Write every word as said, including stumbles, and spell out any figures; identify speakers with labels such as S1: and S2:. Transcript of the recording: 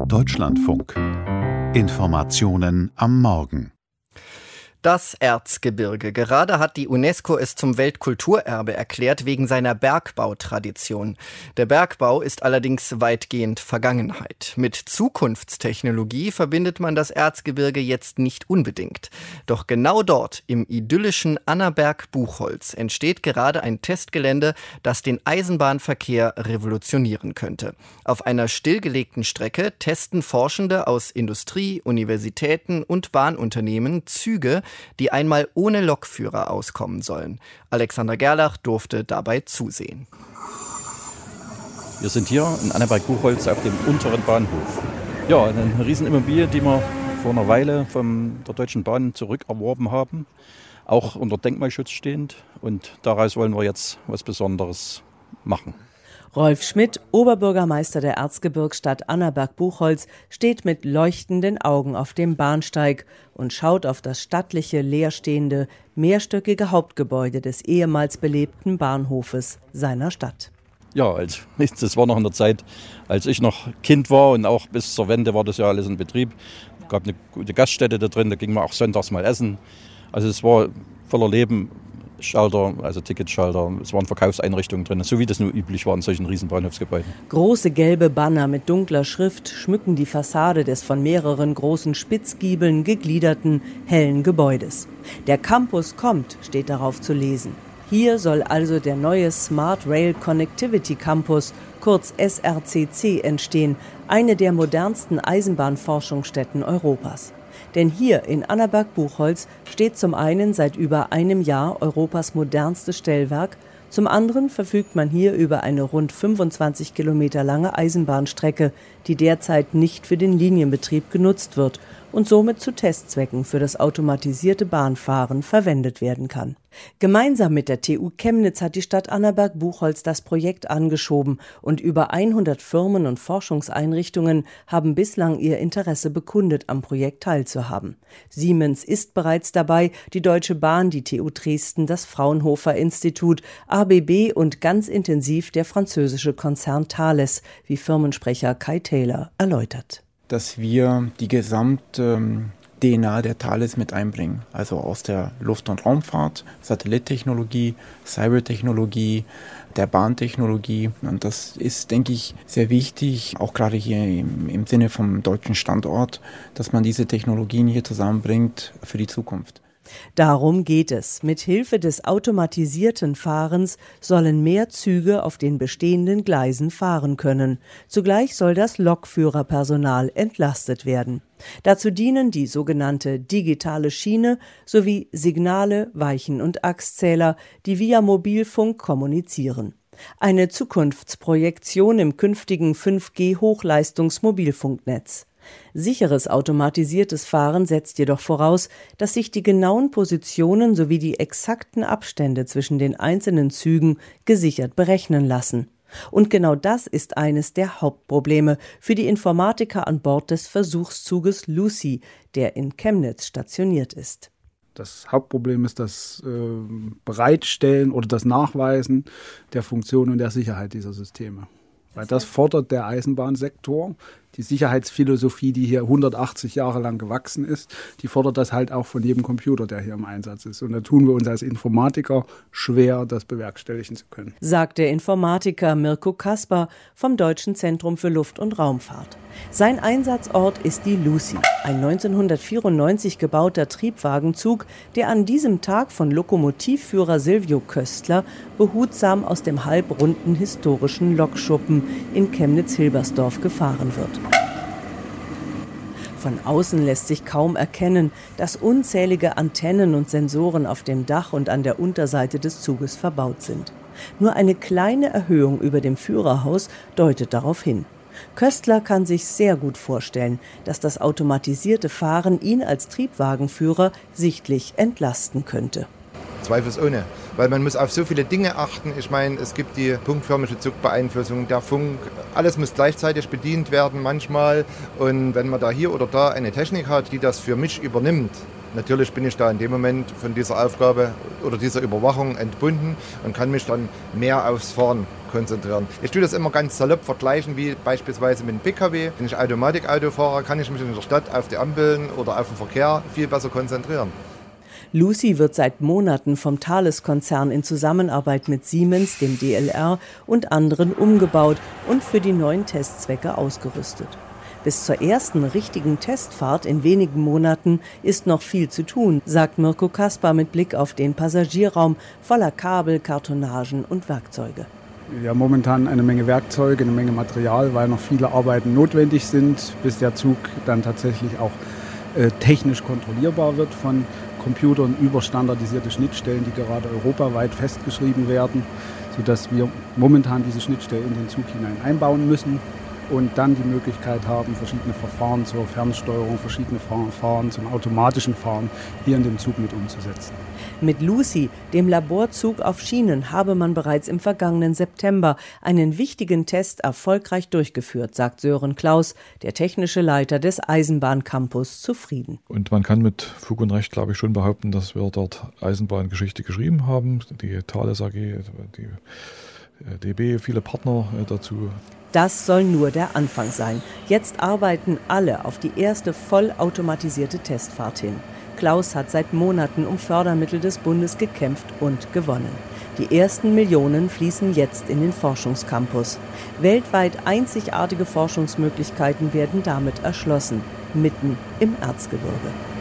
S1: Deutschlandfunk. Informationen am Morgen.
S2: Das Erzgebirge. Gerade hat die UNESCO es zum Weltkulturerbe erklärt wegen seiner Bergbautradition. Der Bergbau ist allerdings weitgehend Vergangenheit. Mit Zukunftstechnologie verbindet man das Erzgebirge jetzt nicht unbedingt. Doch genau dort, im idyllischen Annaberg-Buchholz, entsteht gerade ein Testgelände, das den Eisenbahnverkehr revolutionieren könnte. Auf einer stillgelegten Strecke testen Forschende aus Industrie, Universitäten und Bahnunternehmen Züge, die einmal ohne Lokführer auskommen sollen. Alexander Gerlach durfte dabei zusehen.
S3: Wir sind hier in Annaberg-Buchholz auf dem unteren Bahnhof. Ja, eine Riesenimmobilie, die wir vor einer Weile von der Deutschen Bahn zurückerworben haben, auch unter Denkmalschutz stehend. Und daraus wollen wir jetzt was Besonderes machen.
S4: Rolf Schmidt, Oberbürgermeister der Erzgebirgsstadt Annaberg-Buchholz, steht mit leuchtenden Augen auf dem Bahnsteig und schaut auf das stattliche, leerstehende, mehrstöckige Hauptgebäude des ehemals belebten Bahnhofes seiner Stadt.
S3: Ja, also, das war noch in der Zeit, als ich noch Kind war, und auch bis zur Wende war das ja alles in Betrieb. Es gab eine gute Gaststätte da drin, da ging man auch sonntags mal essen. Also es war voller Leben. Schalter, also Ticketschalter, es waren Verkaufseinrichtungen drin, so wie das nur üblich war in solchen Riesenbahnhofsgebäuden.
S4: Große gelbe Banner mit dunkler Schrift schmücken die Fassade des von mehreren großen Spitzgiebeln gegliederten, hellen Gebäudes. Der Campus kommt, steht darauf zu lesen. Hier soll also der neue Smart Rail Connectivity Campus, kurz S R C C, entstehen, eine der modernsten Eisenbahnforschungsstätten Europas. Denn hier in Annaberg-Buchholz steht zum einen seit über einem Jahr Europas modernstes Stellwerk, zum anderen verfügt man hier über eine rund fünfundzwanzig Kilometer lange Eisenbahnstrecke, die derzeit nicht für den Linienbetrieb genutzt wird und somit zu Testzwecken für das automatisierte Bahnfahren verwendet werden kann. Gemeinsam mit der T U Chemnitz hat die Stadt Annaberg-Buchholz das Projekt angeschoben und über hundert Firmen und Forschungseinrichtungen haben bislang ihr Interesse bekundet, am Projekt teilzuhaben. Siemens ist bereits dabei, die Deutsche Bahn, die T U Dresden, das Fraunhofer Institut, A B B und ganz intensiv der französische Konzern Thales, wie Firmensprecher Kai Taylor erläutert.
S5: Dass wir die gesamte D N A der Thales mit einbringen, also aus der Luft- und Raumfahrt, Satellittechnologie, Cybertechnologie, der Bahntechnologie. Und das ist, denke ich, sehr wichtig, auch gerade hier im, im Sinne vom deutschen Standort, dass man diese Technologien hier zusammenbringt für die Zukunft.
S4: Darum geht es. Mit Hilfe des automatisierten Fahrens sollen mehr Züge auf den bestehenden Gleisen fahren können. Zugleich soll das Lokführerpersonal entlastet werden. Dazu dienen die sogenannte digitale Schiene sowie Signale, Weichen- und Achszähler, die via Mobilfunk kommunizieren. Eine Zukunftsprojektion im künftigen fünf G Hochleistungs-Mobilfunknetz. Sicheres automatisiertes Fahren setzt jedoch voraus, dass sich die genauen Positionen sowie die exakten Abstände zwischen den einzelnen Zügen gesichert berechnen lassen. Und genau das ist eines der Hauptprobleme für die Informatiker an Bord des Versuchszuges Lucy, der in Chemnitz stationiert ist.
S6: Das Hauptproblem ist das äh, Bereitstellen oder das Nachweisen der Funktion und der Sicherheit dieser Systeme. Weil das fordert der Eisenbahnsektor. Die Sicherheitsphilosophie, die hier hundertachtzig Jahre lang gewachsen ist, die fordert das halt auch von jedem Computer, der hier im Einsatz ist. Und da tun wir uns als Informatiker schwer, das bewerkstelligen zu können.
S4: Sagt der Informatiker Mirko Kasper vom Deutschen Zentrum für Luft- und Raumfahrt. Sein Einsatzort ist die Lucy, ein neunzehnhundertvierundneunzig gebauter Triebwagenzug, der an diesem Tag von Lokomotivführer Silvio Köstler behutsam aus dem halbrunden historischen Lokschuppen in Chemnitz-Hilbersdorf gefahren wird. Von außen lässt sich kaum erkennen, dass unzählige Antennen und Sensoren auf dem Dach und an der Unterseite des Zuges verbaut sind. Nur eine kleine Erhöhung über dem Führerhaus deutet darauf hin. Köstler kann sich sehr gut vorstellen, dass das automatisierte Fahren ihn als Triebwagenführer sichtlich entlasten könnte.
S7: Zweifelsohne. weil man muss auf so viele Dinge achten. Ich meine, es gibt die punktförmige Zugbeeinflussung, der Funk, alles muss gleichzeitig bedient werden manchmal. Und wenn man da hier oder da eine Technik hat, die das für mich übernimmt, natürlich bin ich da in dem Moment von dieser Aufgabe oder dieser Überwachung entbunden und kann mich dann mehr aufs Fahren konzentrieren. Ich tue das immer ganz salopp vergleichen, wie beispielsweise mit dem P K W. Wenn ich Automatikauto fahre, kann ich mich in der Stadt auf die Ampeln oder auf den Verkehr viel besser konzentrieren.
S4: Lucy wird seit Monaten vom Thales-Konzern in Zusammenarbeit mit Siemens, dem D L R und anderen umgebaut und für die neuen Testzwecke ausgerüstet. Bis zur ersten richtigen Testfahrt in wenigen Monaten ist noch viel zu tun, sagt Mirko Kaspar mit Blick auf den Passagierraum voller Kabel, Kartonagen und Werkzeuge.
S6: Wir haben momentan eine Menge Werkzeuge, eine Menge Material, weil noch viele Arbeiten notwendig sind, bis der Zug dann tatsächlich auch äh, technisch kontrollierbar wird von Computern über standardisierte Schnittstellen, die gerade europaweit festgeschrieben werden, sodass wir momentan diese Schnittstelle in den Zug hinein einbauen müssen und dann die Möglichkeit haben, verschiedene Verfahren zur Fernsteuerung, verschiedene Verfahren zum automatischen Fahren hier in dem Zug mit umzusetzen.
S4: Mit Lucy, dem Laborzug auf Schienen, habe man bereits im vergangenen September einen wichtigen Test erfolgreich durchgeführt, sagt Sören Klaus, der technische Leiter des Eisenbahncampus, zufrieden.
S8: Und man kann mit Fug und Recht, glaube ich, schon behaupten, dass wir dort Eisenbahngeschichte geschrieben haben. Die Thales A G, die D B, viele Partner dazu.
S4: Das soll nur der Anfang sein. Jetzt arbeiten alle auf die erste vollautomatisierte Testfahrt hin. Klaus hat seit Monaten um Fördermittel des Bundes gekämpft und gewonnen. Die ersten Millionen fließen jetzt in den Forschungscampus. Weltweit einzigartige Forschungsmöglichkeiten werden damit erschlossen, mitten im Erzgebirge.